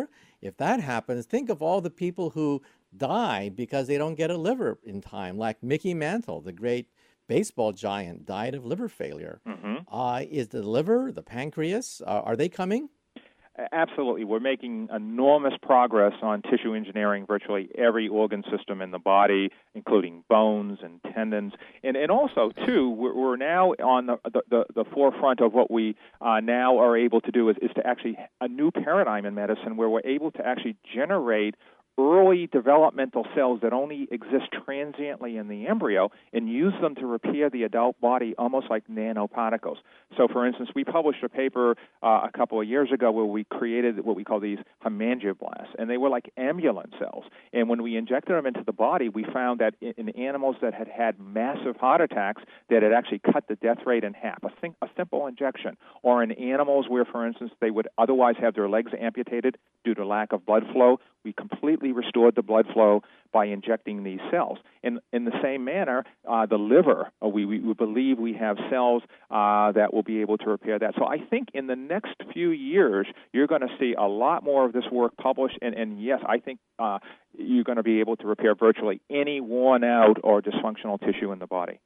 if that happens, think of all the people who die because they don't get a liver in time, like Mickey Mantle, the great baseball giant, died of liver failure. Mm-hmm. Uh, is the liver, the pancreas, uh, are they coming? Absolutely. We're making enormous progress on tissue engineering virtually every organ system in the body, including bones and tendons. And, and also, too, we're, we're now on the, the, the forefront of what we uh, now are able to do is, is to actually a new paradigm in medicine where we're able to actually generate early developmental cells that only exist transiently in the embryo and use them to repair the adult body almost like nanoparticles. So, for instance, we published a paper uh, a couple of years ago where we created what we call these hemangioblasts, and they were like ambulance cells. And when we injected them into the body, we found that in, in animals that had had massive heart attacks, that it actually cut the death rate in half, a, sim- a simple injection. Or in animals where, for instance, they would otherwise have their legs amputated due to lack of blood flow, we completely restored the blood flow by injecting these cells. In in the same manner, uh, the liver, uh, we, we believe we have cells uh, that will be able to repair that. So I think in the next few years, you're going to see a lot more of this work published. And, and yes, I think uh, you're going to be able to repair virtually any worn-out or dysfunctional tissue in the body.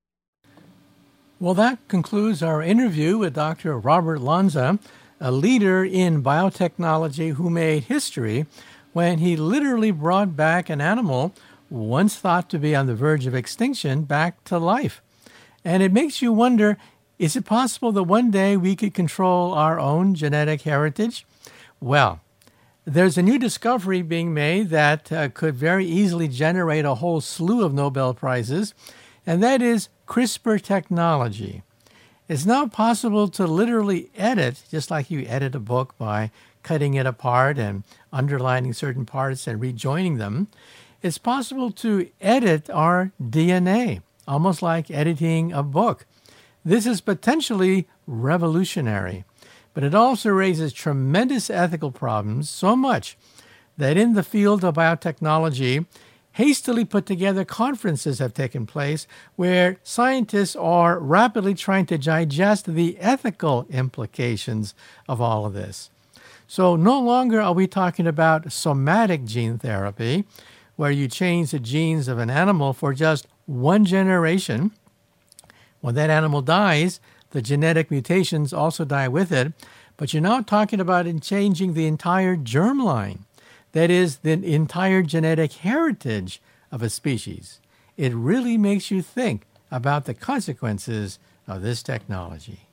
Well, that concludes our interview with Doctor Robert Lanza, a leader in biotechnology who made history when he literally brought back an animal once thought to be on the verge of extinction back to life. And it makes you wonder, is it possible that one day we could control our own genetic heritage? Well, there's a new discovery being made that uh, could very easily generate a whole slew of Nobel Prizes, and that is CRISPR technology. It's now possible to literally edit, just like you edit a book by cutting it apart and underlining certain parts and rejoining them. It's possible to edit our D N A, almost like editing a book. This is potentially revolutionary, but it also raises tremendous ethical problems, so much that in the field of biotechnology, hastily put together conferences have taken place where scientists are rapidly trying to digest the ethical implications of all of this. So no longer are we talking about somatic gene therapy, where you change the genes of an animal for just one generation. When that animal dies, the genetic mutations also die with it, but you're now talking about in changing the entire germline. That is, the entire genetic heritage of a species. It really makes you think about the consequences of this technology.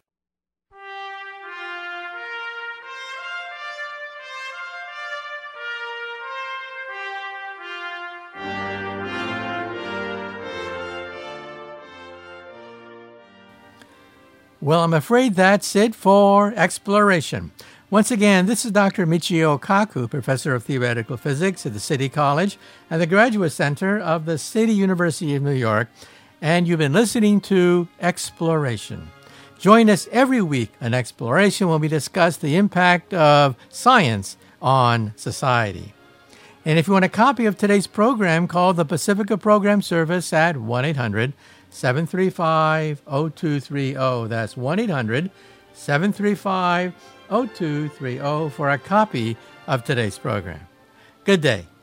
Well, I'm afraid that's it for Exploration. Once again, this is Doctor Michio Kaku, Professor of Theoretical Physics at the City College and the Graduate Center of the City University of New York, and you've been listening to Exploration. Join us every week on Exploration when we discuss the impact of science on society. And if you want a copy of today's program, call the Pacifica Program Service at one eight hundred seven three five oh two three oh. That's one eight hundred seven three five oh two three oh for a copy of today's program. Good day.